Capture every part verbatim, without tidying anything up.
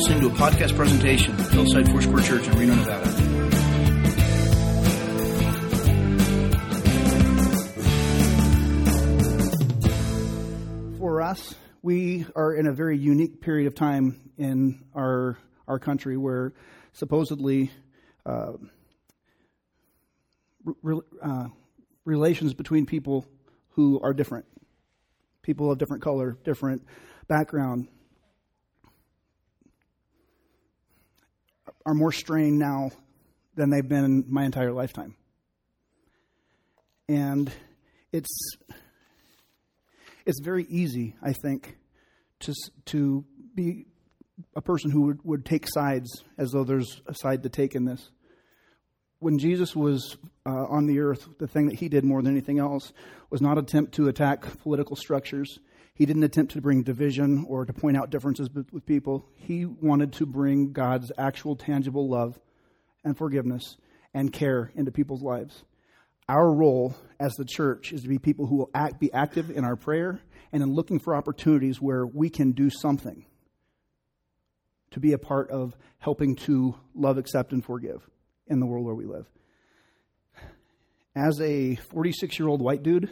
listening to a podcast presentation of Hillside Foursquare Church in Reno, Nevada. For us, we are in a very unique period of time in our our country where supposedly uh, re- uh, relations between people who are different, people of different color, different background, are more strained now than they've been in my entire lifetime. And it's it's very easy, I think, to to be a person who would, would take sides as though there's a side to take in this. When Jesus was uh, on the earth, the thing that he did more than anything else was not attempt to attack political structures. He didn't attempt to bring division or to point out differences with people. He wanted to bring God's actual tangible love and forgiveness and care into people's lives. Our role as the church is to be people who will act, be active in our prayer and in looking for opportunities where we can do something to be a part of helping to love, accept, and forgive in the world where we live. As a forty-six-year-old white dude,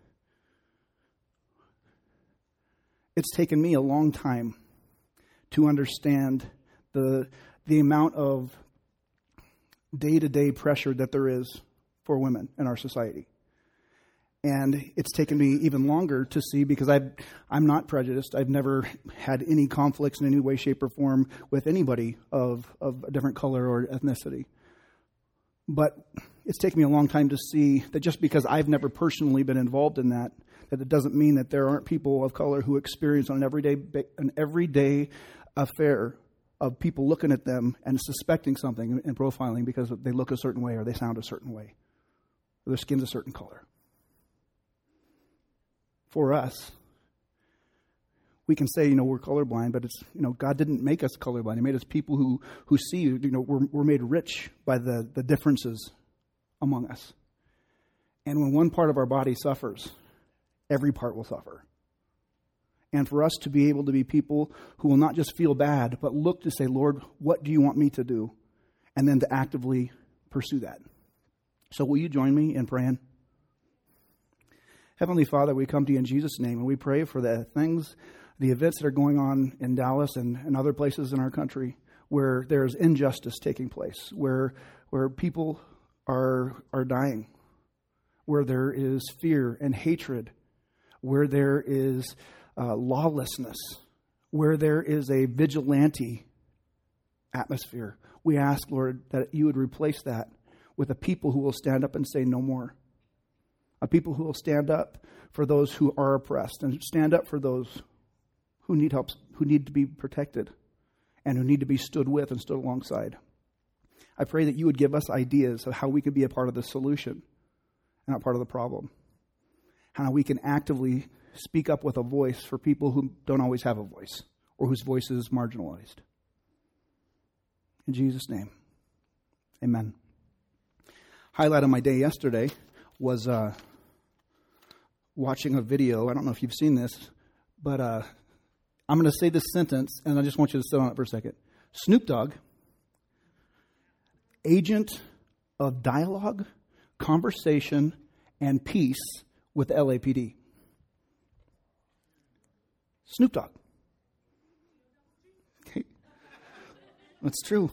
it's taken me a long time to understand the the amount of day-to-day pressure that there is for women in our society. And it's taken me even longer to see, because I've, I'm not prejudiced. I've never had any conflicts in any way, shape, or form with anybody of, of a different color or ethnicity. But it's taken me a long time to see that just because I've never personally been involved in that, that it doesn't mean that there aren't people of color who experience on an everyday an everyday affair of people looking at them and suspecting something and profiling because they look a certain way or they sound a certain way or their skin's a certain color. For us, we can say, you know, we're colorblind, but it's, you know, God didn't make us colorblind. He made us people who, who see, you know, we're, we're made rich by the, the differences among us. And when one part of our body suffers, every part will suffer. And for us to be able to be people who will not just feel bad, but look to say, Lord, what do you want me to do? And then to actively pursue that. So will you join me in praying? Heavenly Father, we come to you in Jesus' name, and we pray for the things, the events that are going on in Dallas and, and other places in our country where there's injustice taking place, where where people are are dying, where there is fear and hatred, where there is uh, lawlessness, where there is a vigilante atmosphere. We ask, Lord, that you would replace that with a people who will stand up and say no more. A people who will stand up for those who are oppressed and stand up for those who need help, who need to be protected and who need to be stood with and stood alongside. I pray that you would give us ideas of how we could be a part of the solution and not part of the problem. How we can actively speak up with a voice for people who don't always have a voice or whose voice is marginalized. In Jesus' name, amen. Highlight of my day yesterday was uh, watching a video. I don't know if you've seen this, but uh, I'm going to say this sentence, and I just want you to sit on it for a second. Snoop Dogg, agent of dialogue, conversation, and peace with the L A P D. Snoop Dogg. Okay. That's true.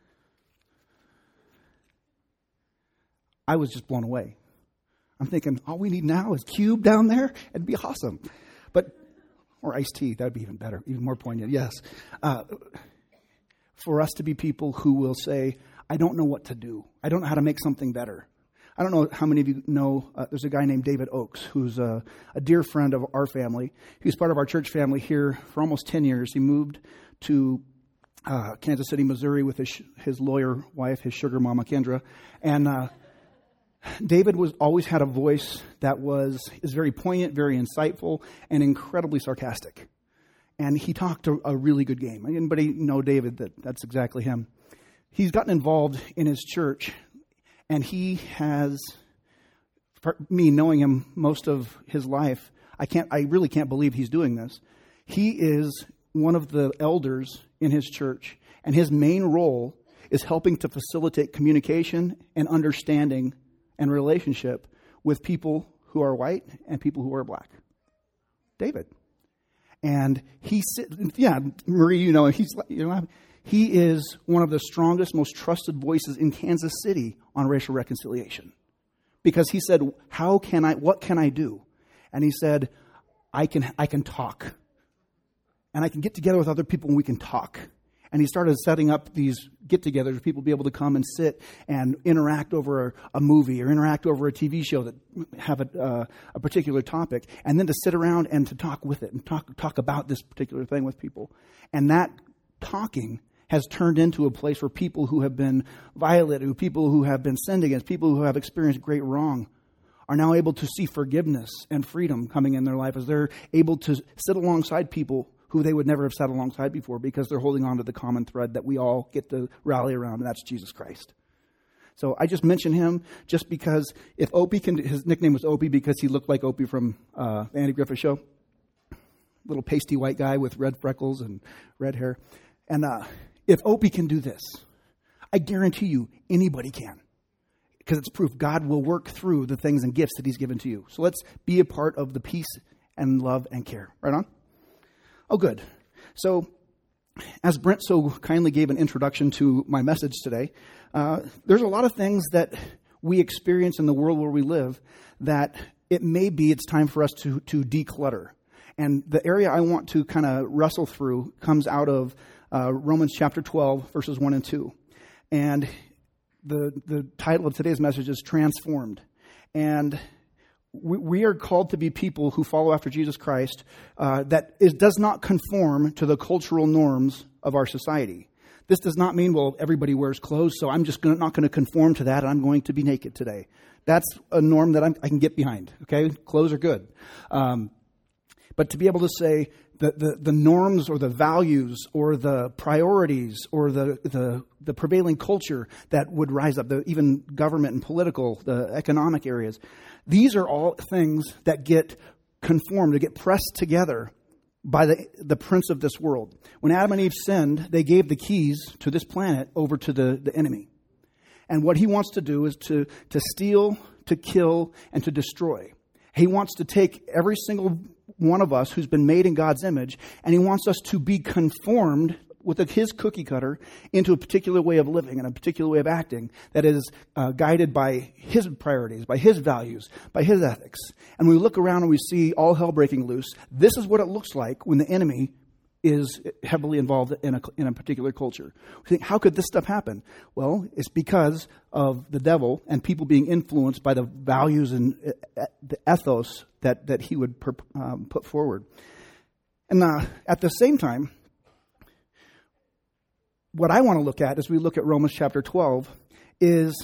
I was just blown away. I'm thinking, all we need now is Cube down there. It'd be awesome. But, or Ice-T, that'd be even better, even more poignant, yes. Uh, for us to be people who will say, I don't know what to do. I don't know how to make something better. I don't know how many of you know, uh, there's a guy named David Oakes, who's a, a dear friend of our family. He was part of our church family here for almost ten years. He moved to uh, Kansas City, Missouri with his, his lawyer wife, his sugar mama, Kendra. And uh, David was always had a voice that was is very poignant, very insightful, and incredibly sarcastic. And he talked a, a really good game. Anybody know David? That that's exactly him. He's gotten involved in his church, and he has, for me knowing him most of his life, I can't. I really can't believe he's doing this. He is one of the elders in his church, and his main role is helping to facilitate communication and understanding and relationship with people who are white and people who are black. David. And he, yeah, Marie, you know, he's, you know, he is one of the strongest, most trusted voices in Kansas City on racial reconciliation. Because he said, how can I, what can I do? And he said, I can, I can talk. And I can get together with other people and we can talk. And he started setting up these get-togethers for people to be able to come and sit and interact over a, a movie or interact over a T V show that have a, uh, a particular topic, and then to sit around and to talk with it and talk talk about this particular thing with people. And that talking has turned into a place where people who have been violated, people who have been sinned against, people who have experienced great wrong are now able to see forgiveness and freedom coming in their life as they're able to sit alongside people who they would never have sat alongside before because they're holding on to the common thread that we all get to rally around, and that's Jesus Christ. So I just mentioned him just because if Opie can, his nickname was Opie because he looked like Opie from uh, the Andy Griffith Show. Little pasty white guy with red freckles and red hair. And uh, if Opie can do this, I guarantee you anybody can. Because it's proof God will work through the things and gifts that he's given to you. So let's be a part of the peace and love and care. Right on? Oh, good. So, as Brent so kindly gave an introduction to my message today, uh, there's a lot of things that we experience in the world where we live that it may be it's time for us to, to declutter. And the area I want to kind of wrestle through comes out of uh, Romans chapter twelve, verses one and two. And the the title of today's message is Transformed. And we are called to be people who follow after Jesus Christ uh, that is, does not conform to the cultural norms of our society. This does not mean, well, everybody wears clothes, so I'm just gonna, not going to conform to that, and I'm going to be naked today. That's a norm that I'm, I can get behind, okay? Clothes are good. Um, but to be able to say that the, the norms or the values or the priorities or the, the, the prevailing culture that would rise up, the, even government and political, the economic areas, these are all things that get conformed, that get pressed together by the, the prince of this world. When Adam and Eve sinned, they gave the keys to this planet over to the, the enemy. And what he wants to do is to, to steal, to kill, and to destroy. He wants to take every single one of us who's been made in God's image, and he wants us to be conformed with a, his cookie cutter into a particular way of living and a particular way of acting that is uh, guided by his priorities, by his values, by his ethics. And when we look around and we see all hell breaking loose, this is what it looks like when the enemy is heavily involved in a, in a particular culture. We think, how could this stuff happen? Well, it's because of the devil and people being influenced by the values and uh, the ethos that, that he would per, um, put forward. And uh, at the same time, what I want to look at as we look at Romans chapter twelve is,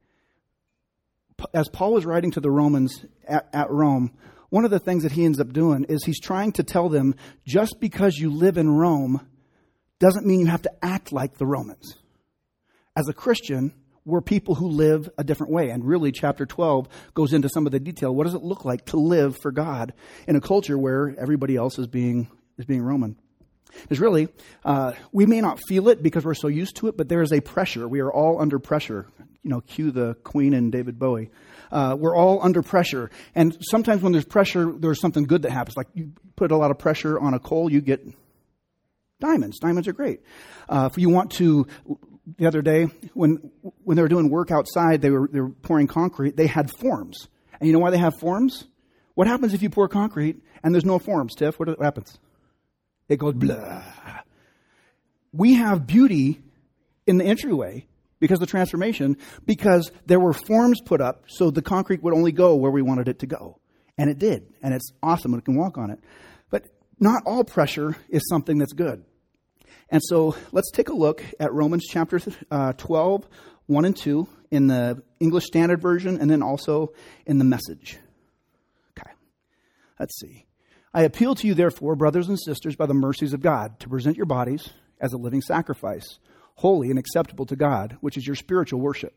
as Paul was writing to the Romans at, at Rome, one of the things that he ends up doing is he's trying to tell them, just because you live in Rome doesn't mean you have to act like the Romans. As a Christian, we're people who live a different way. And really, chapter twelve goes into some of the detail. What does it look like to live for God in a culture where everybody else is being is being Roman? Because really, uh, we may not feel it because we're so used to it, but there is a pressure. We are all under pressure. You know, cue the Queen and David Bowie. Uh, we're all under pressure. And sometimes when there's pressure, there's something good that happens. Like you put a lot of pressure on a coal, you get diamonds. Diamonds are great. Uh, if you want to, the other day, when when they were doing work outside, they were, they were pouring concrete, they had forms. And you know why they have forms? What happens if you pour concrete and there's no forms, Tiff? What happens? It goes blah. We have beauty in the entryway because of the transformation, because there were forms put up so the concrete would only go where we wanted it to go. And it did. And it's awesome. We can walk on it. But not all pressure is something that's good. And so let's take a look at Romans chapter uh, twelve, one and two in the English Standard Version and then also in the Message. Okay. Let's see. I appeal to you, therefore, brothers and sisters, by the mercies of God, to present your bodies as a living sacrifice, holy and acceptable to God, which is your spiritual worship.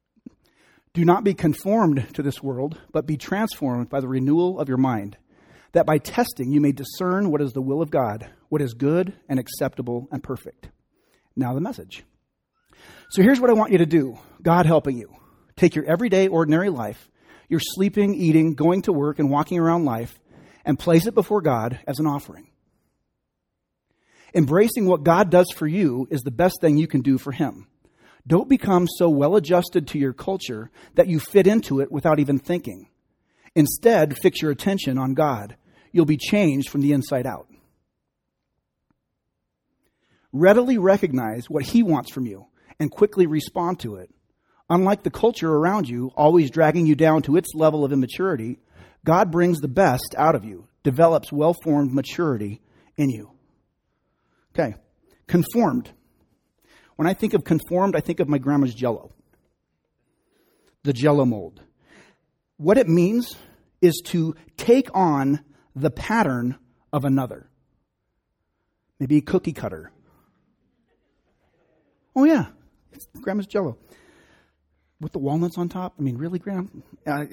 Do not be conformed to this world, but be transformed by the renewal of your mind, that by testing you may discern what is the will of God, what is good and acceptable and perfect. Now the message. So here's what I want you to do, God helping you. Take your everyday, ordinary life, your sleeping, eating, going to work, and walking around life, and place it before God as an offering. Embracing what God does for you is the best thing you can do for Him. Don't become so well adjusted to your culture that you fit into it without even thinking. Instead, fix your attention on God. You'll be changed from the inside out. Readily recognize what He wants from you and quickly respond to it. Unlike the culture around you, always dragging you down to its level of immaturity, God brings the best out of you, develops well-formed maturity in you. Okay, conformed. When I think of conformed, I think of my grandma's Jell-O. The Jell-O mold. What it means is to take on the pattern of another. Maybe a cookie cutter. Oh yeah, it's grandma's Jell-O. With the walnuts on top? I mean, really, Grandma? Uh,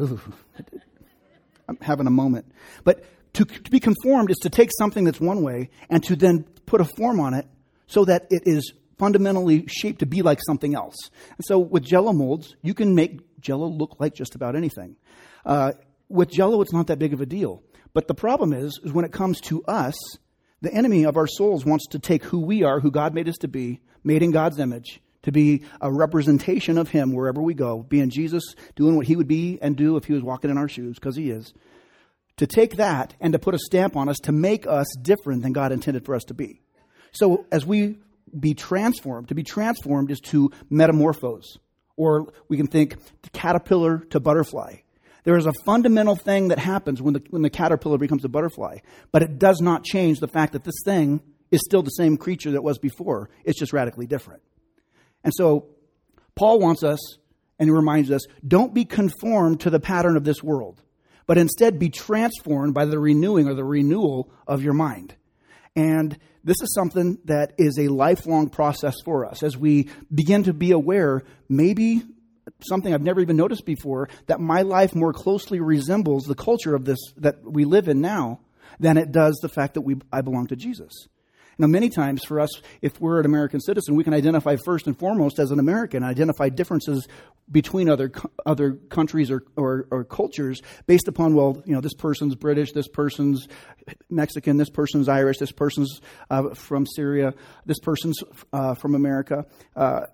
I'm having a moment. But to, to be conformed is to take something that's one way and to then put a form on it so that it is fundamentally shaped to be like something else. And so with Jell-O molds, you can make Jell-O look like just about anything. Uh, with Jell-O, it's not that big of a deal. But the problem is, is when it comes to us, the enemy of our souls wants to take who we are, who God made us to be, made in God's image, to be a representation of Him wherever we go, being Jesus, doing what He would be and do if He was walking in our shoes, because He is. To take that and to put a stamp on us to make us different than God intended for us to be. So as we be transformed, to be transformed is to metamorphose. Or we can think caterpillar to butterfly. There is a fundamental thing that happens when the, when the caterpillar becomes a butterfly. But it does not change the fact that this thing is still the same creature that was before. It's just radically different. And so Paul wants us, and he reminds us, don't be conformed to the pattern of this world, but instead be transformed by the renewing or the renewal of your mind. And this is something that is a lifelong process for us as we begin to be aware, maybe something I've never even noticed before, that my life more closely resembles the culture of this that we live in now than it does the fact that we I belong to Jesus. Now, many times for us, if we're an American citizen, we can identify first and foremost as an American, identify differences between other other countries or, or, or cultures based upon, well, you know, this person's British, this person's Mexican, this person's Irish, this person's uh, from Syria, this person's uh, from America. Uh,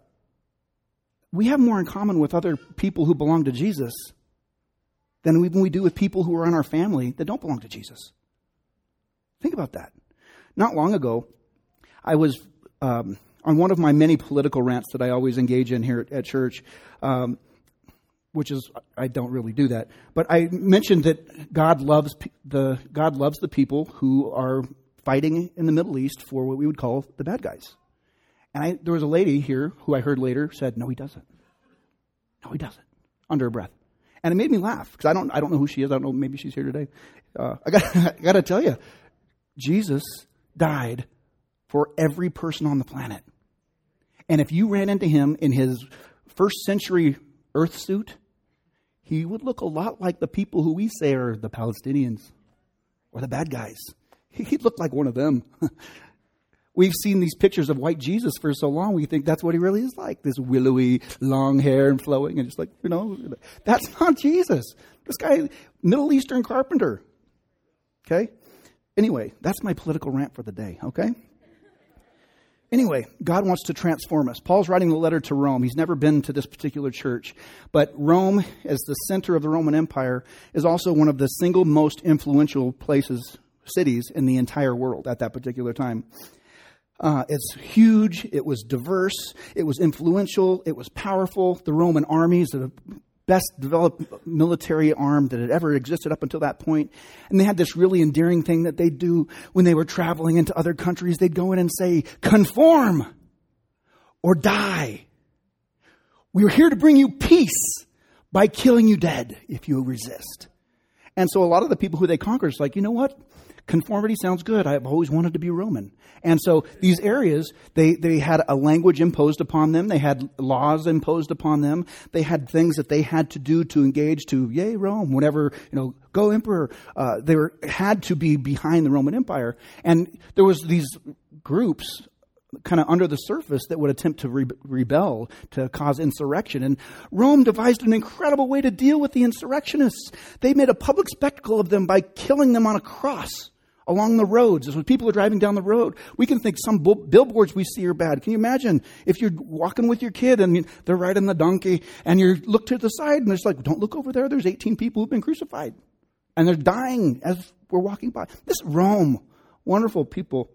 we have more in common with other people who belong to Jesus than we, we do with people who are in our family that don't belong to Jesus. Think about that. Not long ago, I was um, on one of my many political rants that I always engage in here at, at church, um, which is, I don't really do that. But I mentioned that God loves the God loves the people who are fighting in the Middle East for what we would call the bad guys. And I, there was a lady here who I heard later said, "No, He doesn't. No, He doesn't," under her breath. And it made me laugh because I don't I don't know who she is. I don't know. Maybe she's here today. Uh, I got I got to tell you, Jesus died for every person on the planet. And if you ran into Him in His first century earth suit, He would look a lot like the people who we say are the Palestinians or the bad guys. He'd look like one of them. We've seen these pictures of white Jesus for so long, we think that's what He really is like. This willowy, long hair and flowing, and just like, you know, that's not Jesus. This guy, Middle Eastern carpenter. Okay? Anyway, that's my political rant for the day, okay? Anyway, God wants to transform us. Paul's writing the letter to Rome. He's never been to this particular church. But Rome, as the center of the Roman Empire, is also one of the single most influential places, cities in the entire world at that particular time. Uh, it's huge. It was diverse. It was influential. It was powerful. The Roman armies, the best developed military arm that had ever existed up until that point. And they had this really endearing thing that they'd do when they were traveling into other countries. They'd go in and say, "Conform or die. We are here to bring you peace by killing you dead if you resist." And so a lot of the people who they conquered is like, you know what? conformity sounds good. I've always wanted to be Roman. And so these areas, they, they had a language imposed upon them. They had laws imposed upon them. They had things that they had to do to engage to, yay, Rome, whatever, you know, go emperor. Uh, they were, had to be behind the Roman Empire. And there was these groups kind of under the surface that would attempt to re- rebel, to cause insurrection. And Rome devised an incredible way to deal with the insurrectionists. They made a public spectacle of them by killing them on a cross along the roads. As when people are driving down the road, we can think some bu- billboards we see are bad. Can you imagine if you're walking with your kid and they're riding the donkey and you look to the side and it's like, don't look over there. There's eighteen people who've been crucified and they're dying as we're walking by. This is Rome. Wonderful people.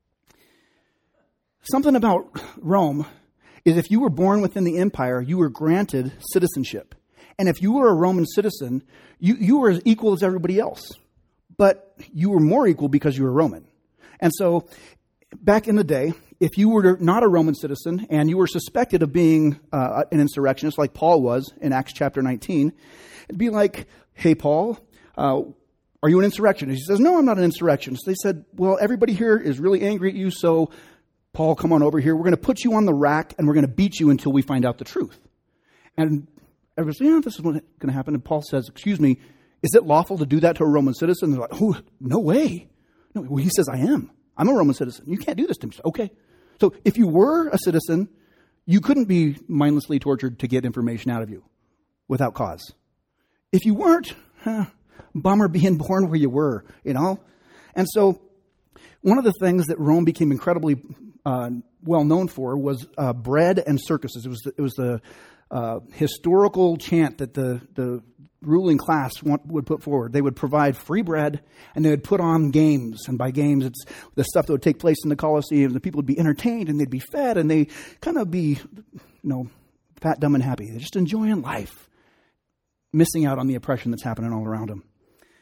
Something about Rome is if you were born within the empire, you were granted citizenship. And if you were a Roman citizen, you, you were as equal as everybody else. But you were more equal because you were Roman. And so back in the day, if you were not a Roman citizen and you were suspected of being uh, an insurrectionist like Paul was in Acts chapter nineteen, it'd be like, hey, Paul, uh, are you an insurrectionist? He says, no, I'm not an insurrectionist. They said, well, everybody here is really angry at you, so Paul, come on over here. We're going to put you on the rack and we're going to beat you until we find out the truth. And everybody says, yeah, this is what's going to happen. And Paul says, excuse me, is it lawful to do that to a Roman citizen? They're like, oh, no way. No, well, he says, I am. I'm a Roman citizen. You can't do this to me. Okay. So if you were a citizen, you couldn't be mindlessly tortured to get information out of you without cause. If you weren't, huh, bummer being born where you were, you know? And so one of the things that Rome became incredibly uh, well known for was uh, bread and circuses. It was the, it was the uh, historical chant that the, the ruling class want, would put forward. They would provide free bread and they would put on games. And by games, it's the stuff that would take place in the Colosseum. The people would be entertained and they'd be fed and they kind of be, you know, fat, dumb, and happy. They're just enjoying life, missing out on the oppression that's happening all around them.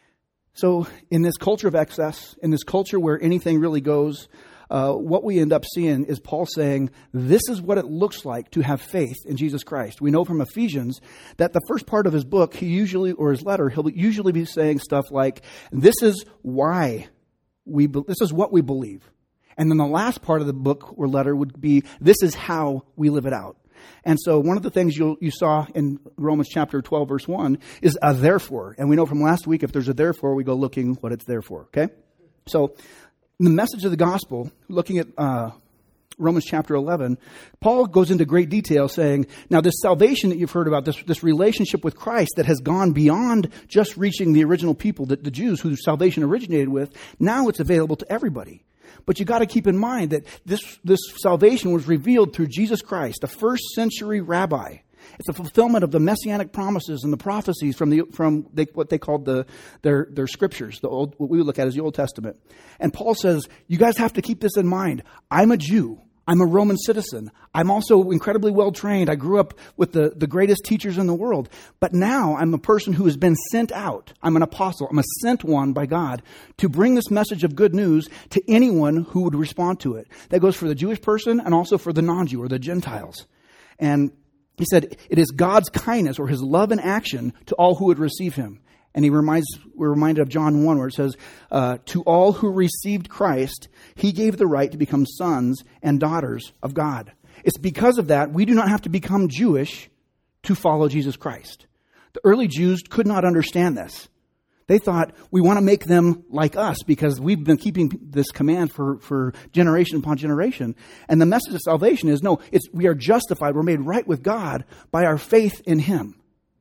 So in this culture of excess, in this culture where anything really goes, uh, what we end up seeing is Paul saying, this is what it looks like to have faith in Jesus Christ. We know from Ephesians that the first part of his book, he usually, or his letter, he'll usually be saying stuff like, this is why we, this is what we believe. And then the last part of the book or letter would be, this is how we live it out. And so one of the things you you saw in Romans chapter twelve, verse one, is a therefore. And we know from last week, if there's a therefore, we go looking what it's there for, okay? So in the message of the gospel, looking at uh, Romans chapter eleven, Paul goes into great detail saying, now this salvation that you've heard about, this, this relationship with Christ that has gone beyond just reaching the original people, the, the Jews who salvation originated with, now it's available to everybody. But you got to keep in mind that this, this salvation was revealed through Jesus Christ, a first century rabbi. It's a fulfillment of the messianic promises and the prophecies from the from they, what they called the their their scriptures, the old, what we would look at as the Old Testament. And Paul says, you guys have to keep this in mind. I'm a Jew. I'm a Roman citizen. I'm also incredibly well trained. I grew up with the, the greatest teachers in the world. But now I'm a person who has been sent out. I'm an apostle. I'm a sent one by God to bring this message of good news to anyone who would respond to it. That goes for the Jewish person and also for the non-Jew or the Gentiles. And he said, it is God's kindness or his love in action to all who would receive him. And he reminds, we're reminded of John one where it says, uh, to all who received Christ, he gave the right to become sons and daughters of God. It's because of that we do not have to become Jewish to follow Jesus Christ. The early Jews could not understand this. They thought, we want to make them like us because we've been keeping this command for, for generation upon generation. And the message of salvation is, no, it's we are justified. We're made right with God by our faith in him.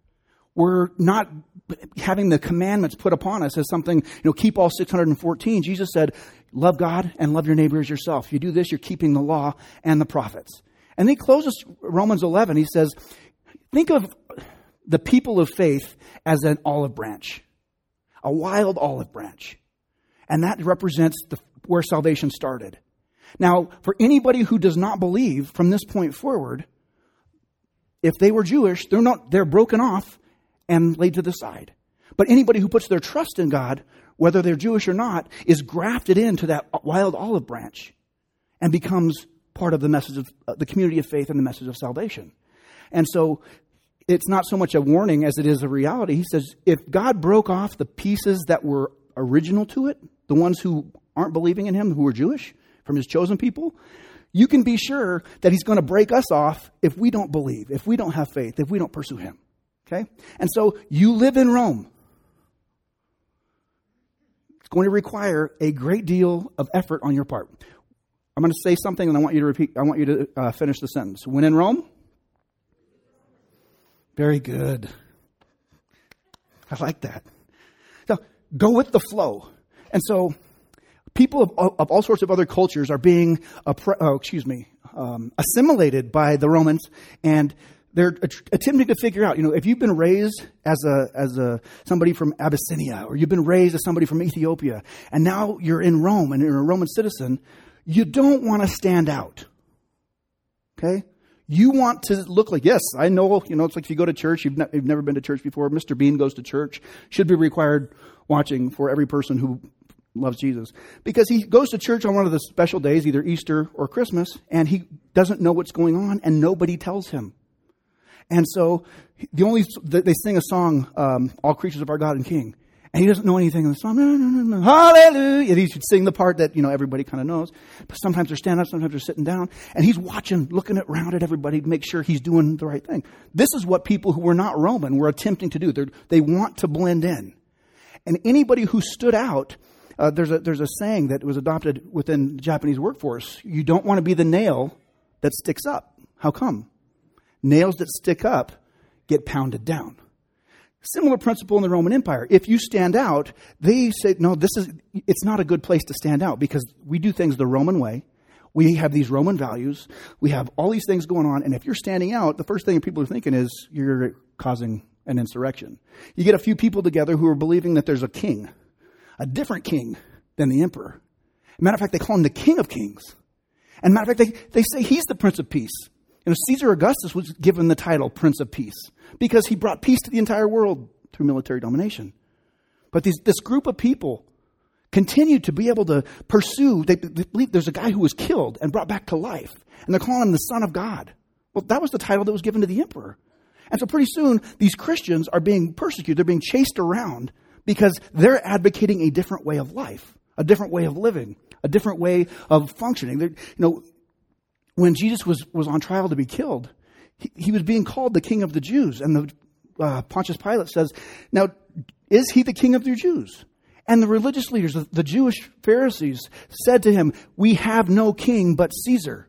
We're not having the commandments put upon us as something, you know, keep all six hundred fourteen. Jesus said, love God and love your neighbor as yourself. If you do this, you're keeping the law and the prophets. And then he closes Romans eleven. He says, think of the people of faith as an olive branch, a wild olive branch. And that represents the, where salvation started. Now, for anybody who does not believe from this point forward, if they were Jewish, they're not, they're broken off and laid to the side. But anybody who puts their trust in God, whether they're Jewish or not, is grafted into that wild olive branch and becomes part of the message of uh, the community of faith and the message of salvation. And so it's not so much a warning as it is a reality. He says, if God broke off the pieces that were original to it, the ones who aren't believing in him, who are Jewish, from his chosen people, you can be sure that he's going to break us off if we don't believe, if we don't have faith, if we don't pursue him. Okay? And so you live in Rome. It's going to require a great deal of effort on your part. I'm going to say something and I want you to repeat, I want you to uh, finish the sentence. When in Rome? Very good. I like that. So go with the flow. And so people of, of all sorts of other cultures are being, oh, excuse me, um, assimilated by the Romans, and they're attempting to figure out, you know, if you've been raised as a as a somebody from Abyssinia, or you've been raised as somebody from Ethiopia, and now you're in Rome and you're a Roman citizen, you don't want to stand out. Okay? You want to look like, yes, I know, you know, it's like if you go to church, you've, ne- you've never been to church before. Mister Bean goes to church, should be required watching for every person who loves Jesus. Because he goes to church on one of the special days, either Easter or Christmas, and he doesn't know what's going on, and nobody tells him. And so the only they sing a song, um, "All Creatures of Our God and King," and he doesn't know anything in the song. No, no, no, no, hallelujah! And he should sing the part that you know everybody kind of knows. But sometimes they're standing up, sometimes they're sitting down, and he's watching, looking around at everybody to make sure he's doing the right thing. This is what people who were not Roman were attempting to do. They're, they want to blend in, and anybody who stood out. Uh, there's a there's a saying that was adopted within the Japanese workforce. You don't want to be the nail that sticks up. How come? Nails that stick up get pounded down. Similar principle in the Roman Empire. If you stand out, they say, no, this is, it's not a good place to stand out because we do things the Roman way. We have these Roman values. We have all these things going on. And if you're standing out, the first thing people are thinking is you're causing an insurrection. You get a few people together who are believing that there's a king, a different king than the emperor. Matter of fact, they call him the King of Kings. And matter of fact, they, they say he's the Prince of Peace. You know, Caesar Augustus was given the title Prince of Peace because he brought peace to the entire world through military domination. But these, this group of people continued to be able to pursue. They, they believe there's a guy who was killed and brought back to life, and they're calling him the Son of God. Well, that was the title that was given to the emperor. And so pretty soon, these Christians are being persecuted. They're being chased around because they're advocating a different way of life, a different way of living, a different way of functioning. They're, you know, when Jesus was, was on trial to be killed, he, he was being called the King of the Jews. And the uh, Pontius Pilate says, now, is he the King of the Jews? And the religious leaders, the, the Jewish Pharisees, said to him, we have no king but Caesar.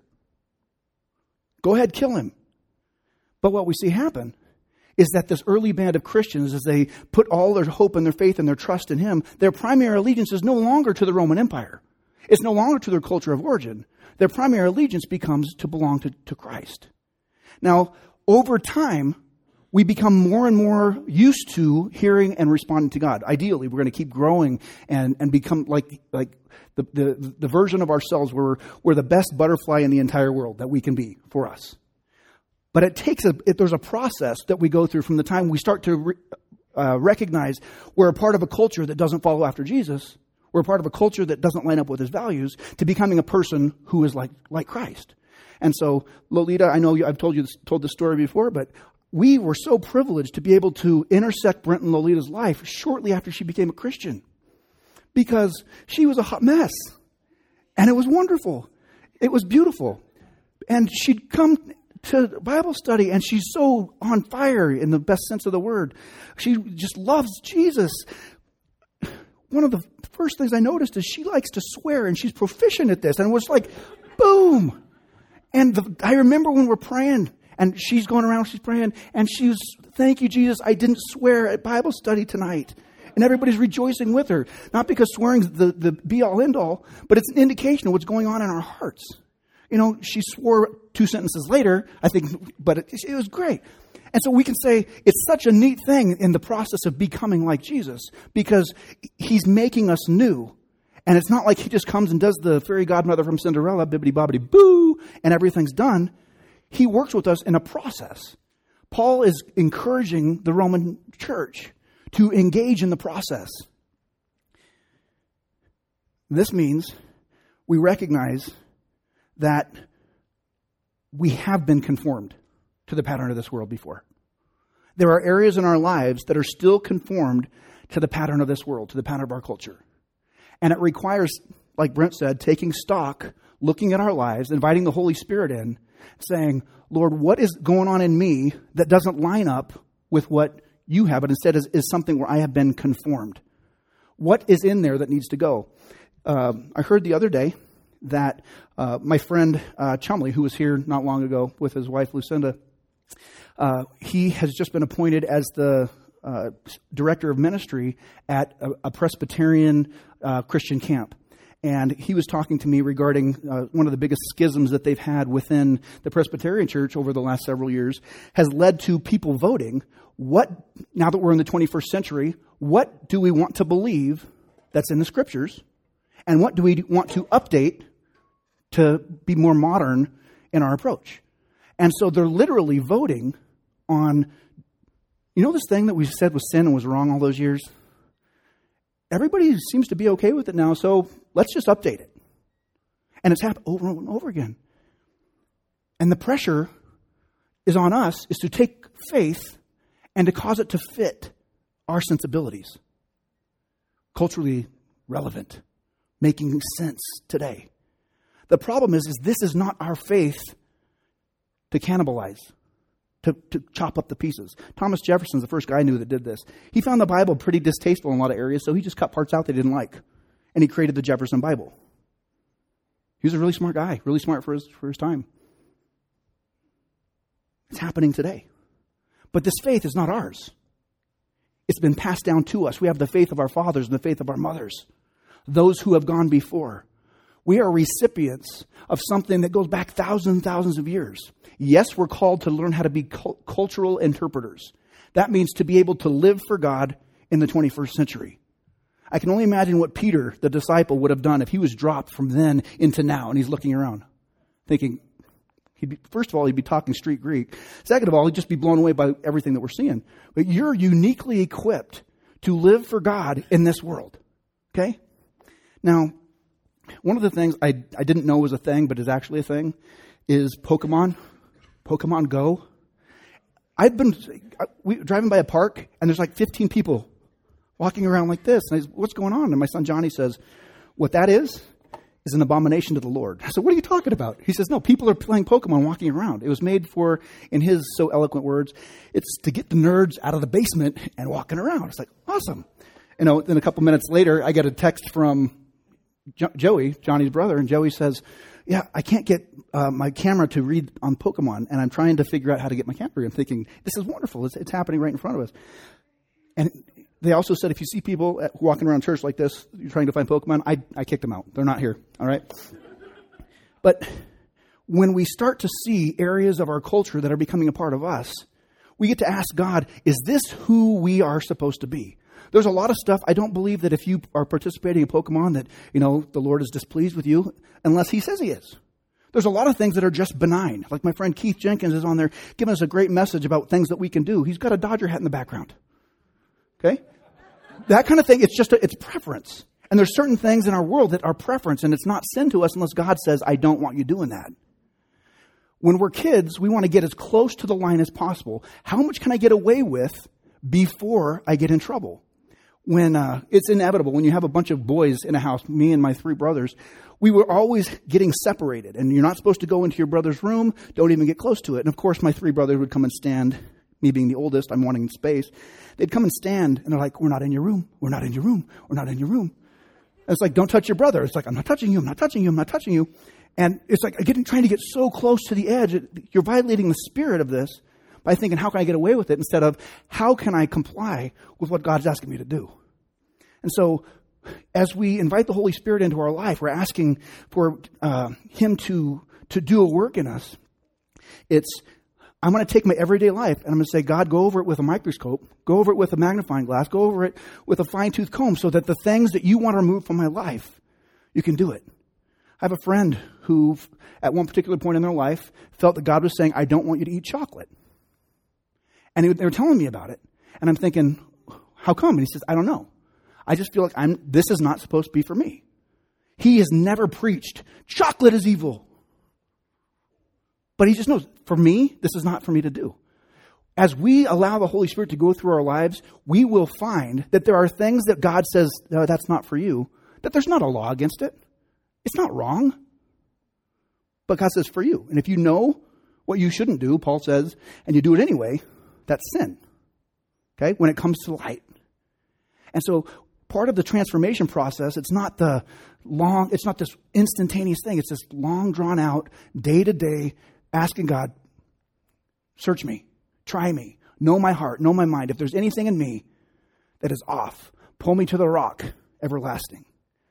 Go ahead, kill him. But what we see happen is that this early band of Christians, as they put all their hope and their faith and their trust in him, their primary allegiance is no longer to the Roman Empire. It's no longer to their culture of origin. Their primary allegiance becomes to belong to, to Christ. Now, over time, we become more and more used to hearing and responding to God. Ideally, we're going to keep growing and, and become like like the, the, the version of ourselves where we're, we're the best butterfly in the entire world that we can be for us. But it takes a, it, there's a process that we go through from the time we start to re, uh, recognize we're a part of a culture that doesn't follow after Jesus. We're a part of a culture that doesn't line up with his values, to becoming a person who is like like Christ. And so, Lolita, I know you, I've told you this, told this story before, but we were so privileged to be able to intersect Brent and Lolita's life shortly after she became a Christian, because she was a hot mess, and it was wonderful. It was beautiful, and she'd come to Bible study, and she's so on fire in the best sense of the word. She just loves Jesus. One of the first things I noticed is she likes to swear, and she's proficient at this. And it was like, boom. And the, I remember when we're praying, and she's going around, she's praying, and she's, thank you, Jesus, I didn't swear at Bible study tonight. And everybody's rejoicing with her. Not because swearing's the, the be-all, end-all, but it's an indication of what's going on in our hearts. You know, she swore two sentences later, I think, but it, it was great. And so we can say it's such a neat thing in the process of becoming like Jesus, because he's making us new. And it's not like he just comes and does the fairy godmother from Cinderella, bibbidi-bobbidi boo, and everything's done. He works with us in a process. Paul is encouraging the Roman church to engage in the process. This means we recognize that we have been conformed to the pattern of this world before. There are areas in our lives that are still conformed to the pattern of this world, to the pattern of our culture. And it requires, like Brent said, taking stock, looking at our lives, inviting the Holy Spirit in, saying, Lord, what is going on in me that doesn't line up with what you have, but instead is, is something where I have been conformed? What is in there that needs to go? Uh, I heard the other day that uh, my friend uh, Chumley, who was here not long ago with his wife Lucinda, uh, he has just been appointed as the uh, director of ministry at a, a Presbyterian uh, Christian camp. And he was talking to me regarding uh, one of the biggest schisms that they've had within the Presbyterian Church over the last several years has led to people voting. What, now that we're in the twenty-first century, what do we want to believe that's in the Scriptures? And what do we want to update to be more modern in our approach? And so they're literally voting on, you know this thing that we said was sin and was wrong all those years? Everybody seems to be okay with it now, so let's just update it. And it's happened over and over again. And the pressure is on us is to take faith and to cause it to fit our sensibilities. Culturally relevant, making sense today. The problem is, is this is not our faith to cannibalize, to, to chop up the pieces. Thomas Jefferson's the first guy I knew that did this. He found the Bible pretty distasteful in a lot of areas, so he just cut parts out they didn't like. And he created the Jefferson Bible. He was a really smart guy, really smart for his, for his time. It's happening today. But this faith is not ours. It's been passed down to us. We have the faith of our fathers and the faith of our mothers, those who have gone before. We are recipients of something that goes back thousands and thousands of years. Yes, we're called to learn how to be cult- cultural interpreters. That means to be able to live for God in the twenty-first century. I can only imagine what Peter, the disciple, would have done if he was dropped from then into now and he's looking around, thinking, he'd be, first of all, he'd be talking street Greek. Second of all, he'd just be blown away by everything that we're seeing. But you're uniquely equipped to live for God in this world. Okay? Now, one of the things I, I didn't know was a thing, but is actually a thing, is Pokemon. Pokemon Go. I've been we, driving by a park, and there's like fifteen people walking around like this. And I said, what's going on? And my son Johnny says, what that is, is an abomination to the Lord. I said, what are you talking about? He says, no, people are playing Pokemon walking around. It was made for, in his so eloquent words, it's to get the nerds out of the basement and walking around. It's like, awesome. You know, then a couple minutes later, I get a text from Jo- Joey, Johnny's brother, and Joey says, yeah, I can't get uh, my camera to read on Pokemon, and I'm trying to figure out how to get my camera. I'm thinking, this is wonderful. It's, it's happening right in front of us. And they also said, if you see people at, walking around church like this, you're trying to find Pokemon, I, I kicked them out. They're not here, all right? But when we start to see areas of our culture that are becoming a part of us, we get to ask God, is this who we are supposed to be? There's a lot of stuff. I don't believe that if you are participating in Pokemon that, you know, the Lord is displeased with you unless he says he is. There's a lot of things that are just benign. Like my friend Keith Jenkins is on there giving us a great message about things that we can do. He's got a Dodger hat in the background. Okay? That kind of thing, it's just, a, it's preference. And there's certain things in our world that are preference, and it's not sin to us unless God says, I don't want you doing that. When we're kids, we want to get as close to the line as possible. How much can I get away with before I get in trouble? When uh, it's inevitable, when you have a bunch of boys in a house, me and my three brothers, we were always getting separated. And you're not supposed to go into your brother's room. Don't even get close to it. And of course, my three brothers would come and stand. Me being the oldest, I'm wanting space. They'd come and stand, and they're like, we're not in your room. We're not in your room. We're not in your room. And it's like, don't touch your brother. It's like, I'm not touching you. I'm not touching you. I'm not touching you. And it's like getting trying to get so close to the edge. You're violating the spirit of this by thinking, how can I get away with it? Instead of, how can I comply with what God's asking me to do? And so, as we invite the Holy Spirit into our life, we're asking for uh, Him to, to do a work in us. It's, I'm going to take my everyday life and I'm going to say, God, go over it with a microscope, go over it with a magnifying glass, go over it with a fine-tooth comb so that the things that you want to remove from my life, you can do it. I have a friend who, at one particular point in their life, felt that God was saying, I don't want you to eat chocolate. And they were telling me about it. And I'm thinking, how come? And he says, I don't know. I just feel like I'm. This is not supposed to be for me. He has never preached, chocolate is evil. But he just knows, for me, this is not for me to do. As we allow the Holy Spirit to go through our lives, we will find that there are things that God says, no, that's not for you, that there's not a law against it. It's not wrong. But God says for you. And if you know what you shouldn't do, Paul says, and you do it anyway, that's sin. Okay? When it comes to light. And so part of the transformation process, it's not the long, it's not this instantaneous thing. It's this long drawn out, day to day, asking God, search me, try me, know my heart, know my mind. If there's anything in me that is off, pull me to the rock, everlasting.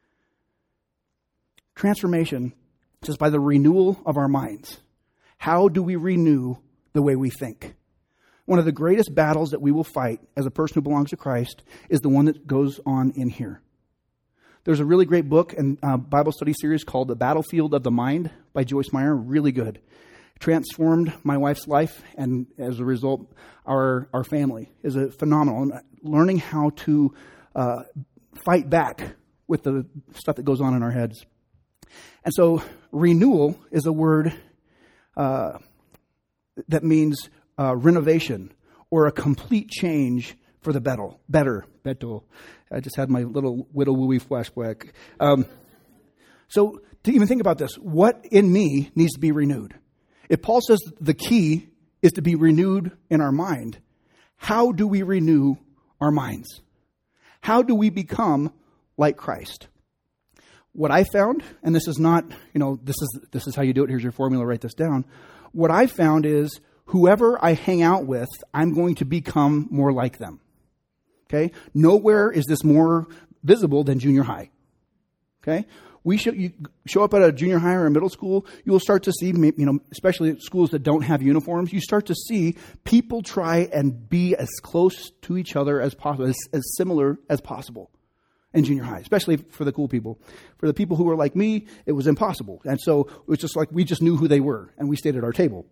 Transformation is by the renewal of our minds. How do we renew the way we think? One of the greatest battles that we will fight as a person who belongs to Christ is the one that goes on in here. There's a really great book and uh, Bible study series called The Battlefield of the Mind by Joyce Meyer. Really good. Transformed my wife's life, and as a result, our our family is a phenomenal. Learning how to uh, fight back with the stuff that goes on in our heads. And so renewal is a word uh, that means uh, renovation or a complete change for the better. Better. Better. I just had my little widow-wooey flashback. Um, so to even think about this, what in me needs to be renewed? If Paul says the key is to be renewed in our mind, how do we renew our minds? How do we become like Christ? What I found, and this is not, you know, this is this is how you do it. Here's your formula. Write this down. What I found is whoever I hang out with, I'm going to become more like them. Okay? Nowhere is this more visible than junior high. Okay? We should you show up at a junior high or a middle school, you will start to see, you know, especially at schools that don't have uniforms, you start to see people try and be as close to each other as possible, as, as similar as possible in junior high, especially for the cool people. For the people who were like me, it was impossible. And so it was just like we just knew who they were, and we stayed at our table.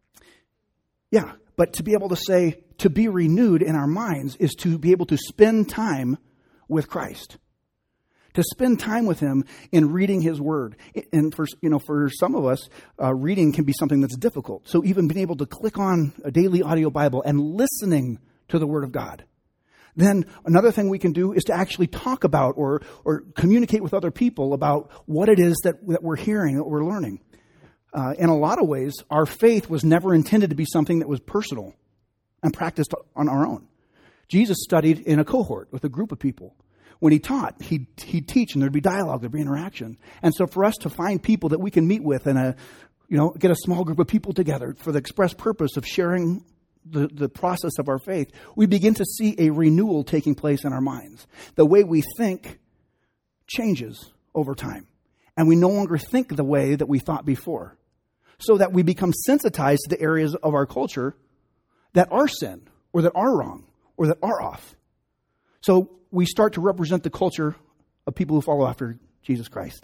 Yeah, but to be able to say, to be renewed in our minds is to be able to spend time with Christ. To spend time with him in reading his word. And for, you know, for some of us, uh, reading can be something that's difficult. So even being able to click on a daily audio Bible and listening to the word of God. Then another thing we can do is to actually talk about or or communicate with other people about what it is that, that we're hearing, that we're learning. Uh, in a lot of ways, our faith was never intended to be something that was personal and practiced on our own. Jesus studied in a cohort with a group of people. When he taught, he'd, he'd teach, and there'd be dialogue, there'd be interaction. And so for us to find people that we can meet with and a, you know, get a small group of people together for the express purpose of sharing the, the process of our faith, we begin to see a renewal taking place in our minds. The way we think changes over time. And we no longer think the way that we thought before. So that we become sensitized to the areas of our culture that are sin, or that are wrong, or that are off. So we start to represent the culture of people who follow after Jesus Christ.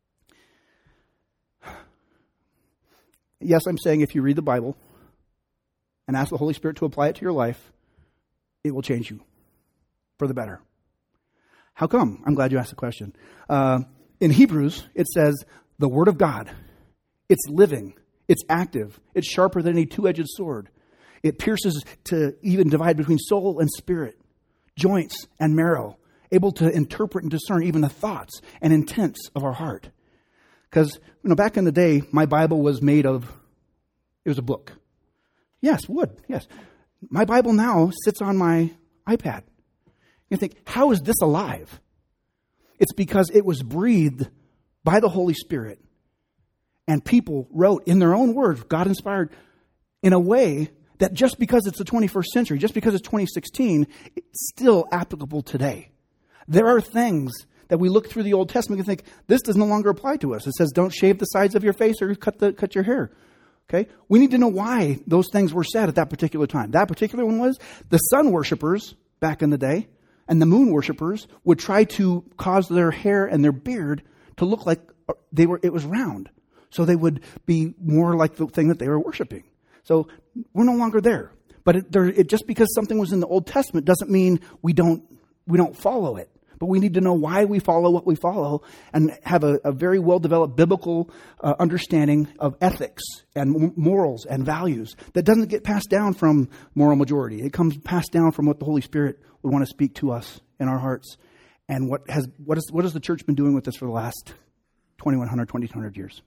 Yes, I'm saying if you read the Bible and ask the Holy Spirit to apply it to your life, it will change you for the better. How come? I'm glad you asked the question. Uh, in Hebrews, it says, the Word of God, it's living, it's active, it's sharper than any two-edged sword. It pierces to even divide between soul and spirit, joints and marrow, able to interpret and discern even the thoughts and intents of our heart. Because, you know, back in the day, my Bible was made of, it was a book. Yes, wood, yes. My Bible now sits on my iPad. You think, how is this alive? It's because it was breathed by the Holy Spirit. And people wrote in their own words, God inspired, in a way that just because it's the twenty-first century, just because it's twenty sixteen, it's still applicable today. There are things that we look through the Old Testament and think, this does no longer apply to us. It says, don't shave the sides of your face or cut the cut your hair. Okay? We need to know why those things were said at that particular time. That particular one was the sun worshipers back in the day and the moon worshipers would try to cause their hair and their beard to look like they were. It was round. So they would be more like the thing that they were worshiping. So we're no longer there. But it, there, it, just because something was in the Old Testament doesn't mean we don't we don't follow it. But we need to know why we follow what we follow and have a, a very well-developed biblical uh, understanding of ethics and m- morals and values that doesn't get passed down from moral majority. It comes passed down from what the Holy Spirit would want to speak to us in our hearts. And what has what is what has the church been doing with this for the last twenty-one hundred, twenty-two hundred years?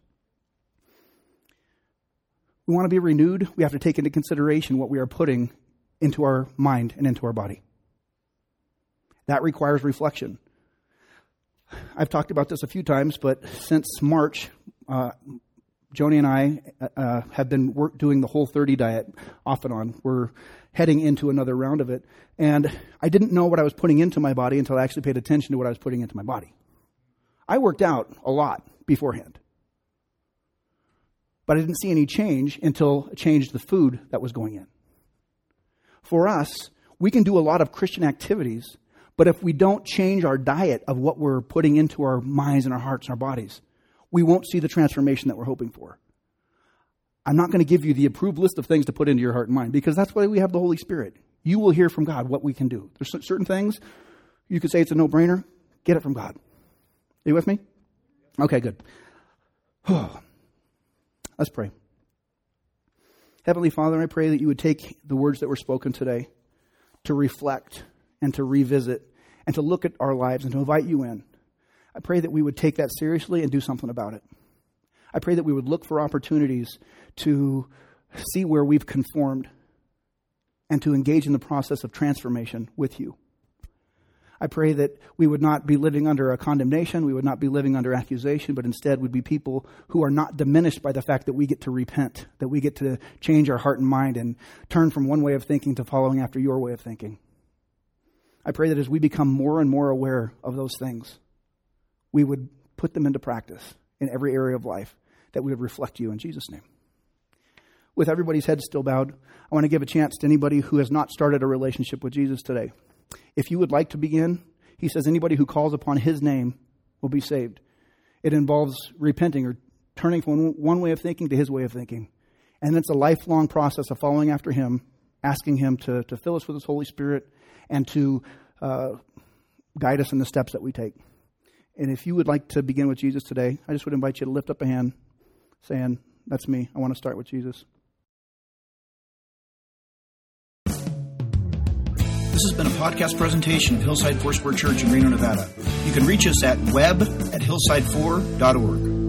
We want to be renewed. We have to take into consideration what we are putting into our mind and into our body. That requires reflection. I've talked about this a few times, but since March, uh, Joni and I uh, have been work, doing the Whole thirty diet off and on. We're heading into another round of it. And I didn't know what I was putting into my body until I actually paid attention to what I was putting into my body. I worked out a lot beforehand. But I didn't see any change until I changed the food that was going in. For us, we can do a lot of Christian activities, but if we don't change our diet of what we're putting into our minds and our hearts and our bodies, we won't see the transformation that we're hoping for. I'm not going to give you the approved list of things to put into your heart and mind, because that's why we have the Holy Spirit. You will hear from God what we can do. There's certain things you could say it's a no-brainer. Get it from God. Are you with me? Okay, good. Let's pray. Heavenly Father, I pray that you would take the words that were spoken today to reflect and to revisit and to look at our lives and to invite you in. I pray that we would take that seriously and do something about it. I pray that we would look for opportunities to see where we've conformed and to engage in the process of transformation with you. I pray that we would not be living under a condemnation, we would not be living under accusation, but instead would be people who are not diminished by the fact that we get to repent, that we get to change our heart and mind and turn from one way of thinking to following after your way of thinking. I pray that as we become more and more aware of those things, we would put them into practice in every area of life, that we would reflect you in Jesus' name. With everybody's heads still bowed, I want to give a chance to anybody who has not started a relationship with Jesus today. If you would like to begin, he says anybody who calls upon his name will be saved. It involves repenting or turning from one way of thinking to his way of thinking. And it's a lifelong process of following after him, asking him to, to fill us with his Holy Spirit and to uh, guide us in the steps that we take. And if you would like to begin with Jesus today, I just would invite you to lift up a hand saying, that's me. I want to start with Jesus. This has been a podcast presentation of Hillside Foursquare Church in Reno, Nevada. You can reach us at web at hillside four dot org.